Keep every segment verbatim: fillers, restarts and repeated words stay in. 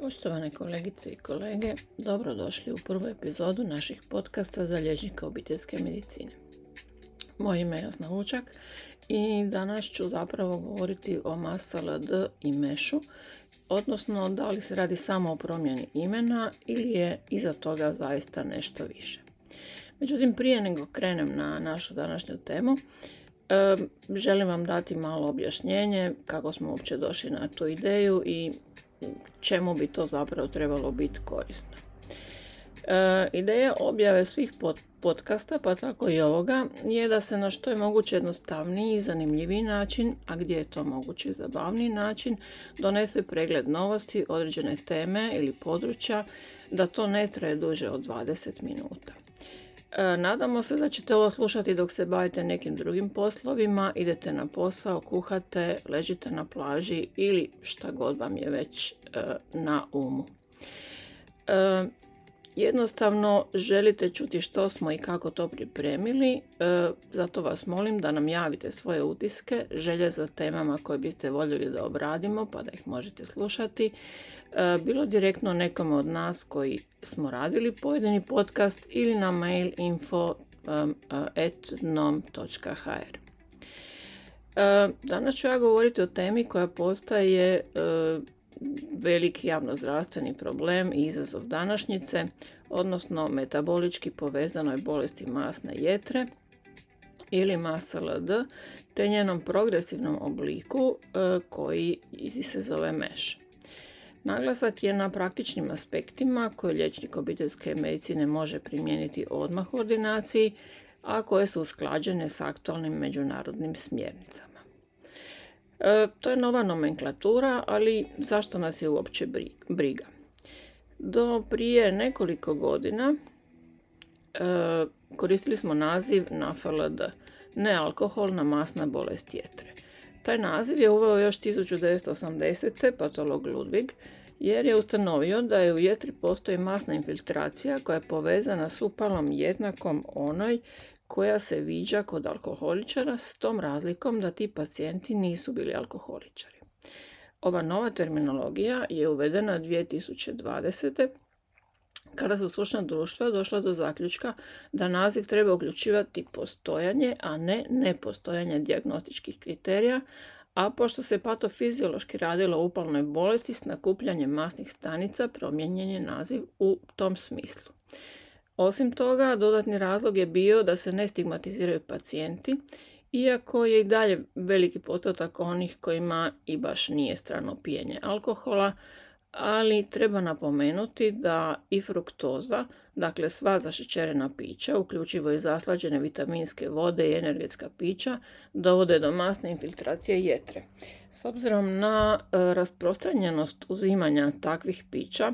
Poštovane kolegice i kolege, dobrodošli u prvu epizodu naših podcasta za liječnika obiteljske medicine. Moje ime je Jasna Vučak i danas ću zapravo govoriti o M A S L D i mešu, odnosno da li se radi samo o promjeni imena ili je iza toga zaista nešto više. Međutim, prije nego krenem na našu današnju temu, želim vam dati malo objašnjenje kako smo uopće došli na tu ideju i čemu bi to zapravo trebalo biti korisno. E, ideja objave svih pod, podcasta, pa tako i ovoga, je da se na što je moguće jednostavniji i zanimljiviji način, a gdje je to moguće i zabavniji način, donese pregled novosti, određene teme ili područja, da to ne traje duže od dvadeset minuta. E, nadamo se da ćete ovo slušati dok se bavite nekim drugim poslovima, idete na posao, kuhate, ležite na plaži ili šta god vam je već e, na umu. E, jednostavno želite čuti što smo i kako to pripremili, e, zato vas molim da nam javite svoje utiske, želje za temama koje biste voljeli da obradimo pa da ih možete slušati, e, bilo direktno nekome od nas koji smo radili pojedini podcast ili na mail info at nom točka h r. Danas ću ja govoriti o temi koja postaje veliki javnozdravstveni problem i izazov današnjice, odnosno metabolički povezanoj bolesti masne jetre ili M A S L D, te njenom progresivnom obliku koji se zove meš. Naglasak je na praktičnim aspektima koje liječnik obiteljske medicine može primijeniti odmah u ordinaciji, a koje su usklađene s aktualnim međunarodnim smjernicama. E, to je nova nomenklatura, ali zašto nas je uopće briga? Do prije nekoliko godina e, koristili smo naziv N A F L D, nealkoholna masna bolest jetre. Taj naziv je uveo još tisuću devetsto osamdesete patolog Ludwig, jer je ustanovio da je u jetri postoji masna infiltracija koja je povezana s upalom jednakom onoj koja se viđa kod alkoholičara, s tom razlikom da ti pacijenti nisu bili alkoholičari. Ova nova terminologija je uvedena dvije tisuće dvadesete kada su stručna društva došla do zaključka da naziv treba uključivati postojanje, a ne nepostojanje dijagnostičkih kriterija, a pošto se patofiziološki radilo o upalnoj bolesti s nakupljanjem masnih stanica, promijenjen je naziv u tom smislu. Osim toga, dodatni razlog je bio da se ne stigmatiziraju pacijenti, iako je i dalje veliki postotak onih kojima i baš nije strano pijenje alkohola, ali treba napomenuti da i fruktoza, dakle sva zašećerena pića, uključivo i zaslađene vitaminske vode i energetska pića, dovode do masne infiltracije jetre. S obzirom na e, rasprostranjenost uzimanja takvih pića,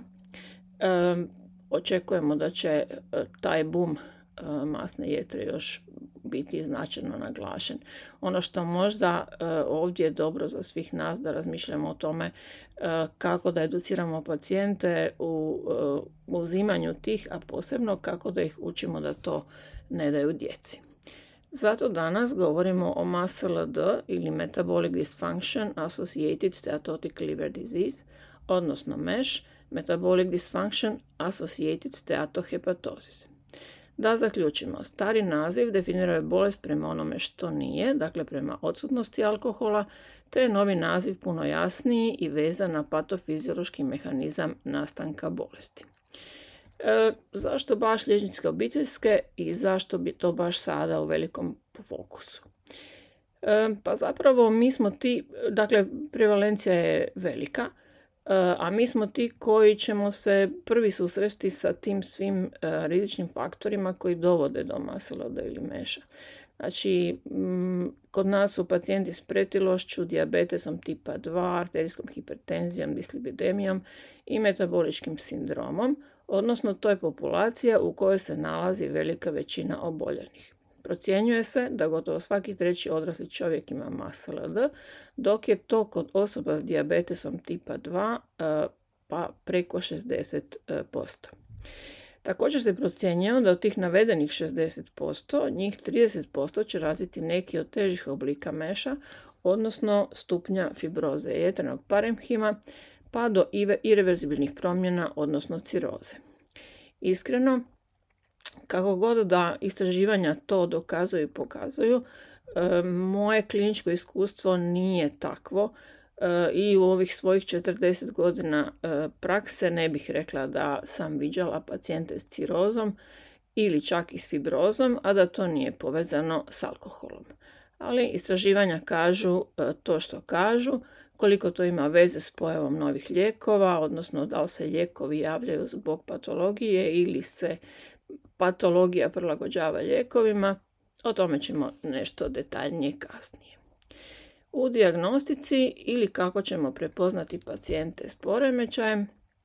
e, očekujemo da će e, taj bum e, masne jetre još biti značajno naglašen. Ono što možda e, ovdje je dobro za svih nas da razmišljamo o tome e, kako da educiramo pacijente u e, uzimanju tih, a posebno kako da ih učimo da to ne daju djeci. Zato danas govorimo o M A S L D ili Metabolic Dysfunction Associated Steatotic Liver Disease, odnosno meš, Metabolic Dysfunction Associated Steatohepatosis. Da zaključimo, stari naziv definirao je bolest prema onome što nije, dakle prema odsutnosti alkohola, te je novi naziv puno jasniji i vezan na patofiziološki mehanizam nastanka bolesti. E, zašto baš liječničke obiteljske i zašto bi to baš sada u velikom fokusu? E, pa zapravo mi smo ti, dakle prevalencija je velika, a mi smo ti koji ćemo se prvi susresti sa tim svim uh, rizičnim faktorima koji dovode do M A S L D ili meša. Znači, m, kod nas su pacijenti s pretilošću, dijabetesom tipa dva, arterijskom hipertenzijom, dislipidemijom i metaboličkim sindromom, odnosno to je populacija u kojoj se nalazi velika većina oboljelih. Procjenjuje se da gotovo svaki treći odrasli čovjek ima M A S L D, dok je to kod osoba s dijabetesom tipa dva pa preko šezdeset posto. Također se procjenjuje da od tih navedenih šezdeset posto, njih trideset posto će razviti neki od težih oblika meša, odnosno stupnja fibroze jetrenog parenhima, pa do ireverzibilnih promjena, odnosno ciroze. Iskreno, kako god da istraživanja to dokazuju i pokazuju, moje kliničko iskustvo nije takvo i u ovih svojih četrdeset godina prakse ne bih rekla da sam viđala pacijente s cirozom ili čak i s fibrozom, a da to nije povezano s alkoholom. Ali istraživanja kažu to što kažu, koliko to ima veze s pojavom novih lijekova, odnosno da li se lijekovi javljaju zbog patologije ili se patologija prilagođava lijekovima, o tome ćemo nešto detaljnije kasnije. U dijagnostici ili kako ćemo prepoznati pacijente s poremećajem,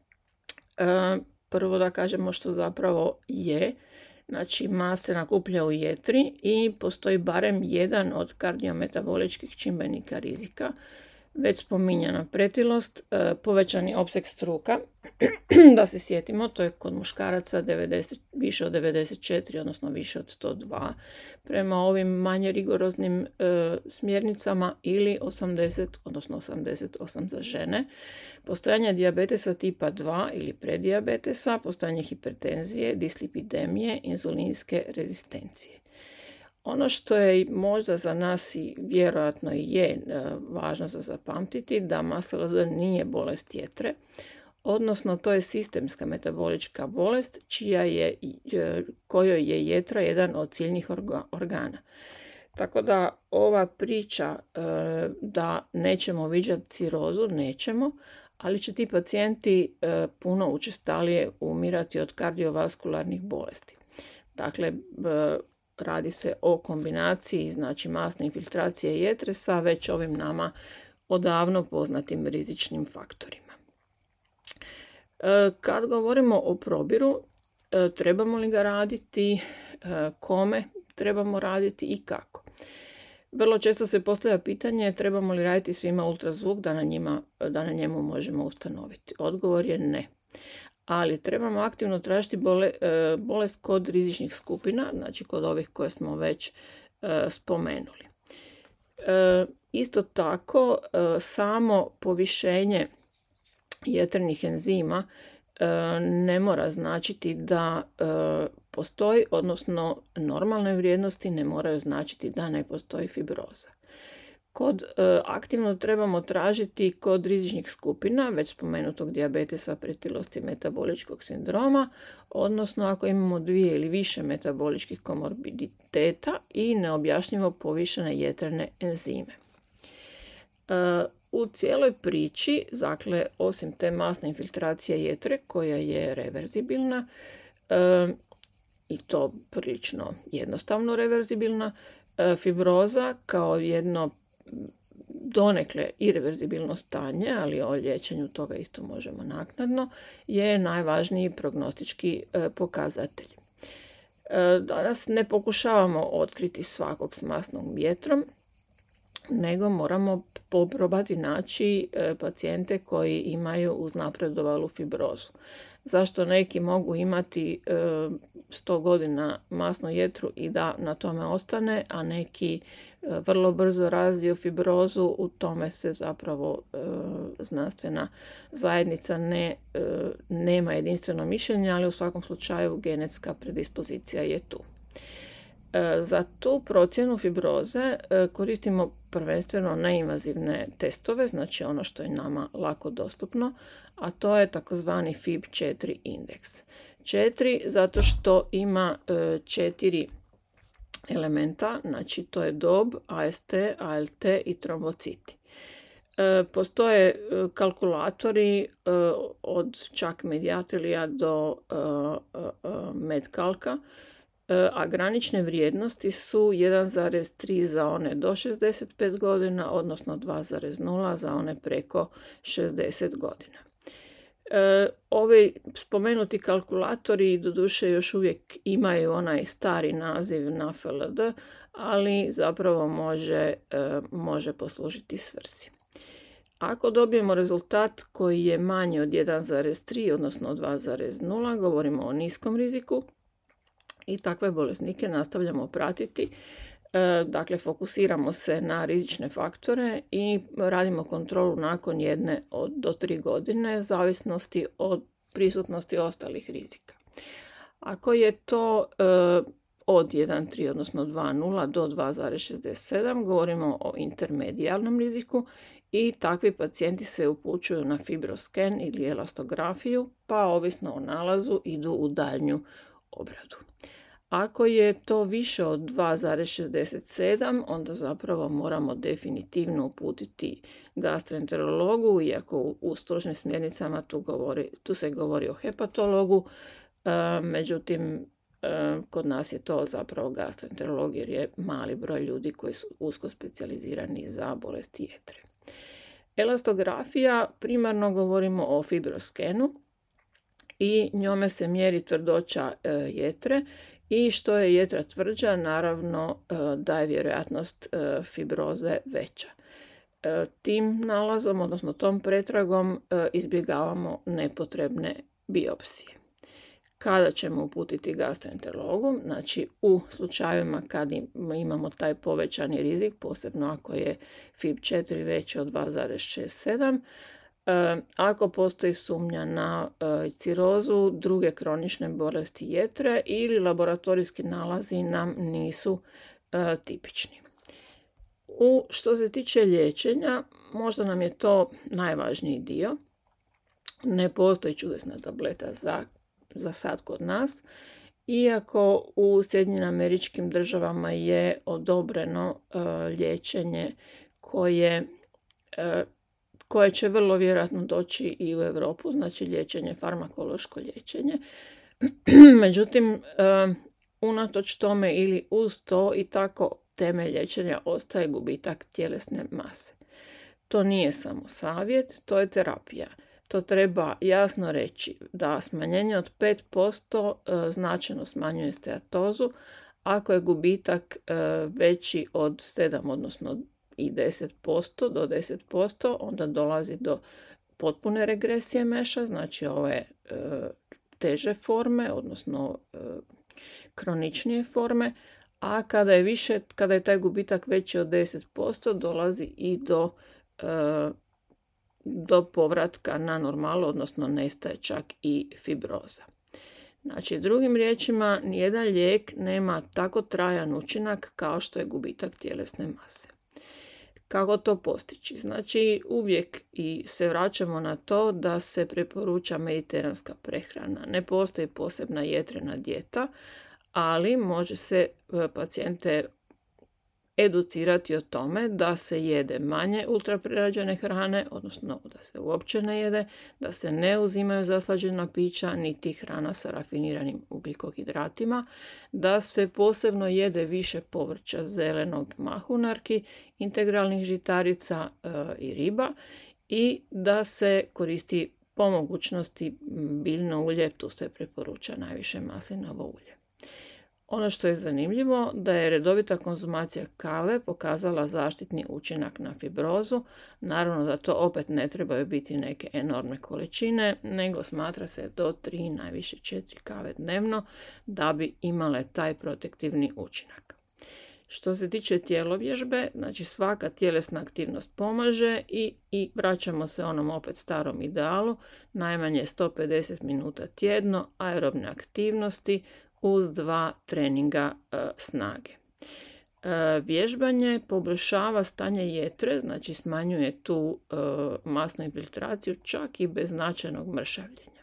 prvo da kažemo što zapravo je. Znači, mast se nakuplja u jetri i postoji barem jedan od kardiometaboličkih čimbenika rizika. Već spominjana pretilost, povećani opseg struka, da se sjetimo, to je kod muškaraca devedeset, više od devedeset četiri, odnosno više od sto dva, prema ovim manje rigoroznim e, smjernicama, ili osamdeset, odnosno osamdeset osam za žene. Postojanje dijabetesa tipa dva ili predijabetesa, postojanje hipertenzije, dislipidemije, inzulinske rezistencije. Ono što je možda za nas i vjerojatno je e, važno za zapamtiti, da M A S L D nije bolest jetre, odnosno to je sistemska metabolička bolest čija je, e, kojoj je jetra jedan od ciljnih organa. Tako da ova priča e, da nećemo viđati cirozu, nećemo, ali će ti pacijenti e, puno učestalije umirati od kardiovaskularnih bolesti. Dakle, e, radi se o kombinaciji, znači masne infiltracije jetre sa već ovim nama odavno poznatim rizičnim faktorima. Kad govorimo o probiru, trebamo li ga raditi, kome trebamo raditi i kako. Vrlo često se postavlja pitanje trebamo li raditi svima ultrazvuk da na, njima, da na njemu možemo ustanoviti. Odgovor je ne. Ali trebamo aktivno tražiti bole, bolest kod rizičnih skupina, znači kod ovih koje smo već e, spomenuli. E, isto tako, e, samo povišenje jetrenih enzima e, ne mora značiti da e, postoji, odnosno normalne vrijednosti ne moraju značiti da ne postoji fibroza. Kod e, aktivno trebamo tražiti kod rizičnih skupina, već spomenutog dijabetesa, pretilosti, metaboličkog sindroma, odnosno ako imamo dvije ili više metaboličkih komorbiditeta i neobjašnjivo povišene jetrene enzime. E, u cijeloj priči, dakle, osim te masne infiltracije jetre koja je reverzibilna e, i to prilično jednostavno reverzibilna, e, fibroza kao jedno donekle ireverzibilno stanje, ali o liječenju toga isto možemo naknadno, je najvažniji prognostički e, pokazatelj. E, danas ne pokušavamo otkriti svakog s masnom jetrom, nego moramo probati naći e, pacijente koji imaju uznapredovalu fibrozu. Zašto neki mogu imati e, sto godina masnu jetru i da na tome ostane, a neki e, vrlo brzo razviju fibrozu, u tome se zapravo e, znanstvena zajednica ne, e, nema jedinstveno mišljenje, ali u svakom slučaju genetska predispozicija je tu. E, za tu procjenu fibroze e, koristimo prvenstveno neinvazivne testove, znači ono što je nama lako dostupno, a to je takozvani F I B četiri indeks. četiri zato što ima e, četiri elementa, znači to je dob, A S T, A L T i trombociti. E, postoje e, kalkulatori e, od čak Mediatelija do e, e, Medkalka, a granične vrijednosti su jedan zarez tri za one do šezdeset pet godina, odnosno dva zarez nula za one preko šezdeset godina. E, ovi spomenuti kalkulatori doduše još uvijek imaju onaj stari naziv N A F L D, ali zapravo može, e, može poslužiti svrsi. Ako dobijemo rezultat koji je manji od jedan zarez tri, odnosno dva zarez nula, govorimo o niskom riziku i takve bolesnike nastavljamo pratiti Dakle, fokusiramo se na rizične faktore i radimo kontrolu nakon jedne od, do tri godine, zavisnosti od prisutnosti ostalih rizika. Ako je to e, od jedan zarez tri odnosno dva zarez nula do dva zarez šezdeset sedam, govorimo o intermedijalnom riziku i takvi pacijenti se upućuju na fibrosken ili elastografiju, pa ovisno o nalazu idu u daljnju obradu. Ako je to više od dva zarez šezdeset sedam, onda zapravo moramo definitivno uputiti gastroenterologu, iako u, u stručnim smjernicama tu, govori, tu se govori o hepatologu, e, međutim e, kod nas je to zapravo gastroenterolog jer je mali broj ljudi koji su usko specijalizirani za bolesti jetre. Elastografija, primarno govorimo o fibroskenu i njome se mjeri tvrdoća e, jetre. I što je jetra tvrđa, naravno da je vjerojatnost fibroze veća. Tim nalazom, odnosno tom pretragom, izbjegavamo nepotrebne biopsije. Kada ćemo uputiti gastroenterologu? Znači u slučajevima kad imamo taj povećani rizik, posebno ako je F I B četiri veći od dva zarez šezdeset sedam, ako postoji sumnja na cirozu, druge kronične bolesti jetre ili laboratorijski nalazi nam nisu tipični. U što se tiče liječenja, možda nam je to najvažniji dio. Ne postoji čudesna tableta za, za sad kod nas, iako u Sjedinjenim Američkim Državama je odobreno liječenje koje koje će vrlo vjerojatno doći i u Europu, znači liječenje, farmakološko liječenje. Međutim, unatoč tome ili uz to i tako temelj liječenja ostaje gubitak tjelesne mase. To nije samo savjet, to je terapija. To treba jasno reći da smanjenje od pet posto značajno smanjuje steatozu, ako je gubitak veći od sedam, odnosno i deset posto do deset posto, onda dolazi do potpune regresije meša, znači ove e, teže forme, odnosno e, kroničnije forme, a kada je više, kada je taj gubitak veći od deset posto, dolazi i do, e, do povratka na normalu, odnosno nestaje čak i fibroza. Znači, drugim riječima, nijedan lijek nema tako trajan učinak kao što je gubitak tjelesne mase. Kako to postići? Znači, uvijek i se vraćamo na to da se preporuča mediteranska prehrana. Ne postoji posebna jetrena dijeta, ali može se pacijente educirati o tome da se jede manje ultraprerađene hrane, odnosno da se uopće ne jede, da se ne uzimaju zaslađena pića, niti hrana sa rafiniranim ugljikohidratima, da se posebno jede više povrća, zelenog, mahunarki, integralnih žitarica e, i riba i da se koristi po mogućnosti biljno ulje, tu se preporuča najviše maslinovo ulje. Ono što je zanimljivo da je redovita konzumacija kave pokazala zaštitni učinak na fibrozu. Naravno da to opet ne trebaju biti neke enormne količine, nego smatra se do tri, najviše četiri kave dnevno da bi imale taj protektivni učinak. Što se tiče tjelovježbe, znači svaka tjelesna aktivnost pomaže i, i vraćamo se onom opet starom idealu, najmanje sto pedeset minuta tjedno aerobne aktivnosti uz dva treninga e, snage. E, vježbanje poboljšava stanje jetre, znači smanjuje tu e, masnu infiltraciju čak i bez značajnog mršavljenja.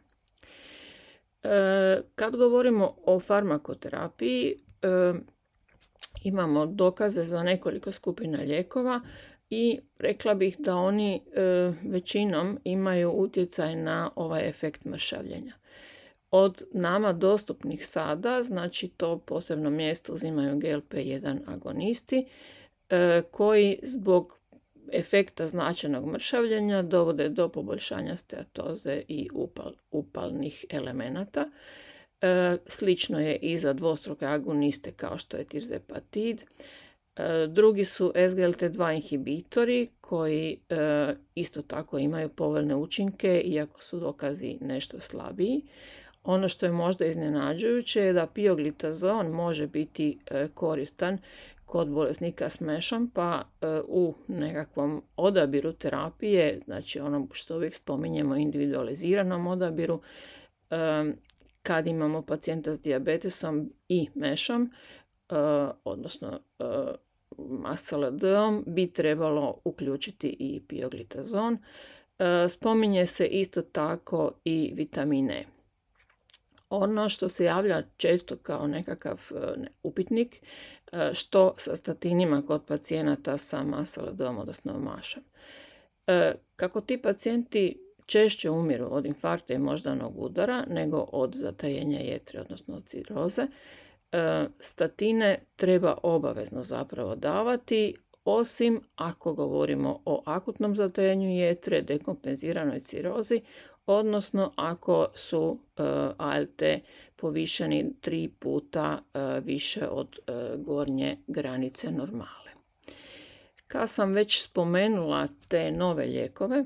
E, kad govorimo o farmakoterapiji, e, imamo dokaze za nekoliko skupina lijekova i rekla bih da oni e, većinom imaju utjecaj na ovaj efekt mršavljenja. Od nama dostupnih sada, znači to posebno mjesto uzimaju G L P jedan agonisti e, koji zbog efekta značajnog mršavljenja dovode do poboljšanja steatoze i upal, upalnih elemenata. E, slično je i za dvostruke agoniste kao što je tirzepatid. E, drugi su S G L T dva inhibitori koji e, isto tako imaju povoljne učinke iako su dokazi nešto slabiji. Ono što je možda iznenađujuće je da pioglitazon može biti e, koristan kod bolesnika s mešom, pa u nekakvom odabiru terapije, znači ono što uvijek spominjemo individualiziranom odabiru, kad imamo pacijenta s dijabetesom i mešom, odnosno A S L D-om, bi trebalo uključiti i pioglitazon. Spominje se isto tako i vitamin E. Ono što se javlja često kao nekakav upitnik, što sa statinima kod pacijenata sa A S L D-om, odnosno mašom. Kako ti pacijenti češće umiru od infarkta i moždanog udara nego od zatajenja jetre, odnosno od ciroze, statine treba obavezno zapravo davati, osim ako govorimo o akutnom zatajenju jetre, dekompenziranoj cirozi, odnosno ako su A L T povišeni tri puta više od gornje granice normale. Kad sam već spomenula te nove lijekove,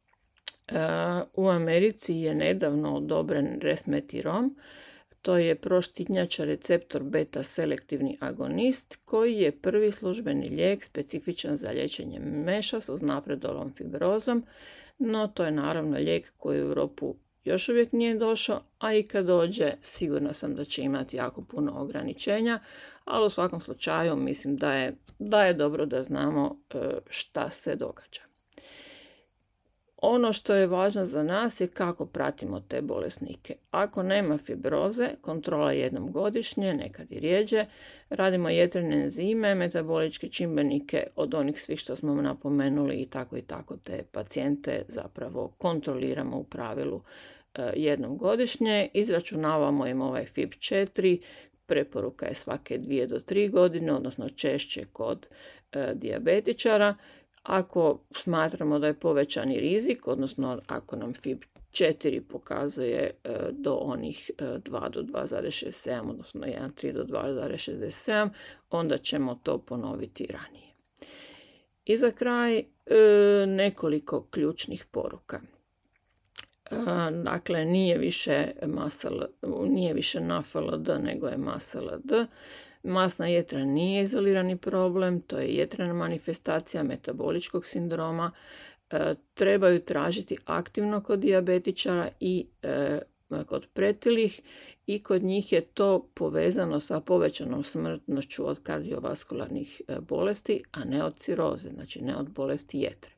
u Americi je nedavno odobren resmetirom. To je proštitnjača receptor beta selektivni agonist koji je prvi službeni lijek specifičan za liječenje meša s uznapredovalom fibrozom, no to je naravno lijek koji u Europu još uvijek nije došao, a i kad dođe sigurna sam da će imati jako puno ograničenja, ali u svakom slučaju mislim da je, da je dobro da znamo šta se događa. Ono što je važno za nas je kako pratimo te bolesnike. Ako nema fibroze, kontrola jednom godišnje, nekad i rijeđe, radimo jetrene enzime, metaboličke čimbenike od onih svih što smo napomenuli i tako i tako te pacijente zapravo kontroliramo u pravilu jednom godišnje, izračunavamo im ovaj F I B četiri, preporuka je svake dvije do tri godine, odnosno češće kod e, dijabetičara. Ako smatramo da je povećani rizik, odnosno ako nam F I B četiri pokazuje e, do onih e, dva do dva zarez šezdeset sedam, odnosno jedan zarez tri do dva zarez šezdeset sedam, onda ćemo to ponoviti ranije. I za kraj e, nekoliko ključnih poruka. E, dakle, nije više, masal, nije više N A F L D nego je M A S L D. Masna jetra nije izolirani problem, to je jetrena manifestacija metaboličkog sindroma. E, trebaju tražiti aktivno kod dijabetičara i e, kod pretilih i kod njih je to povezano sa povećanom smrtnošću od kardiovaskularnih e, bolesti, a ne od ciroze, znači ne od bolesti jetre.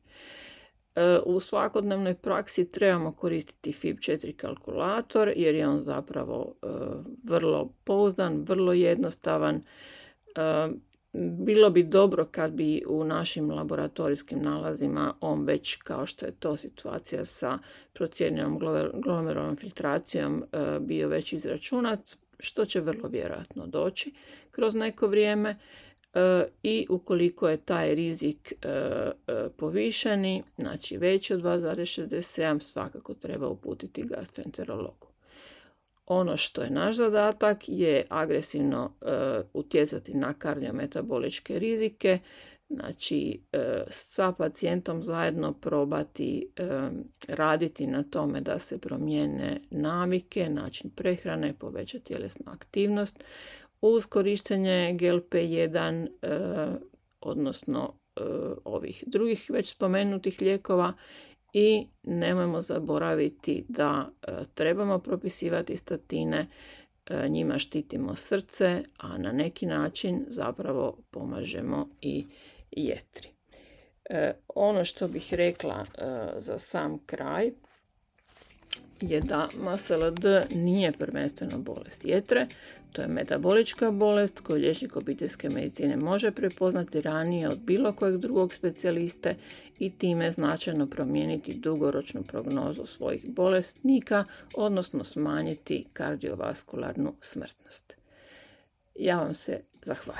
E, u svakodnevnoj praksi trebamo koristiti F I B četiri kalkulator jer je on zapravo e, vrlo pouzdan, vrlo jednostavan. E, bilo bi dobro kad bi u našim laboratorijskim nalazima on već, kao što je to situacija sa procijenjenom glomerulnom filtracijom, e, bio već izračunat, što će vrlo vjerojatno doći kroz neko vrijeme. I ukoliko je taj rizik e, e, povišeni, znači veći od dva zarez šezdeset sedam, svakako treba uputiti gastroenterologu. Ono što je naš zadatak je agresivno e, utjecati na kardiometaboličke rizike, znači e, sa pacijentom zajedno probati e, raditi na tome da se promijene navike, način prehrane, poveća tjelesna aktivnost, uz korištenje G L P jedan, e, odnosno e, ovih drugih već spomenutih lijekova, i nemojmo zaboraviti da e, trebamo propisivati statine, e, njima štitimo srce, a na neki način zapravo pomažemo i jetri. E, ono što bih rekla e, za sam kraj je da M A S L D nije prvenstveno bolest jetre, to je metabolička bolest koju liječnik obiteljske medicine može prepoznati ranije od bilo kojeg drugog specijaliste i time značajno promijeniti dugoročnu prognozu svojih bolesnika, odnosno smanjiti kardiovaskularnu smrtnost. Ja vam se zahvaljujem.